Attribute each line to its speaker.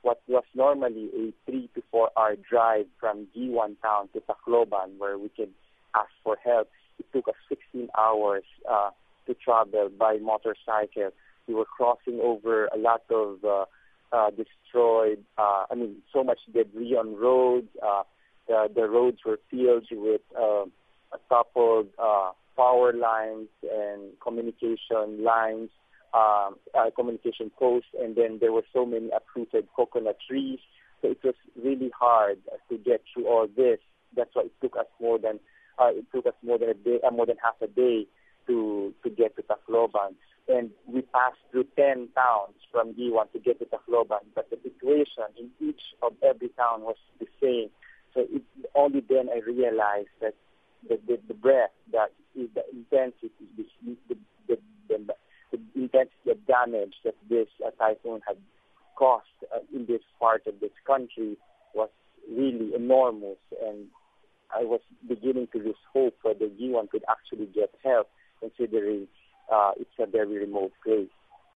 Speaker 1: what was normally a 3 to 4 hour drive from G1 town to Tacloban, where we could ask for help. It took us 16 hours to travel by motorcycle. We were crossing over a lot of destroyed, so much debris on roads. The roads were filled with toppled power lines and communication lines, communication posts, and then there were so many uprooted coconut trees. So it was really hard to get through all this. That's why it took us more than a day, more than half a day to get to Tacloban. And we passed through 10 towns from G1 to get to Tacloban, but the situation in each of every town was the same. So only then I realized that the breadth, that is the intensity, the intensity of damage that this typhoon had caused in this part of this country was really enormous, and I was beginning to lose hope whether G1 could actually get help, considering it's a very remote place.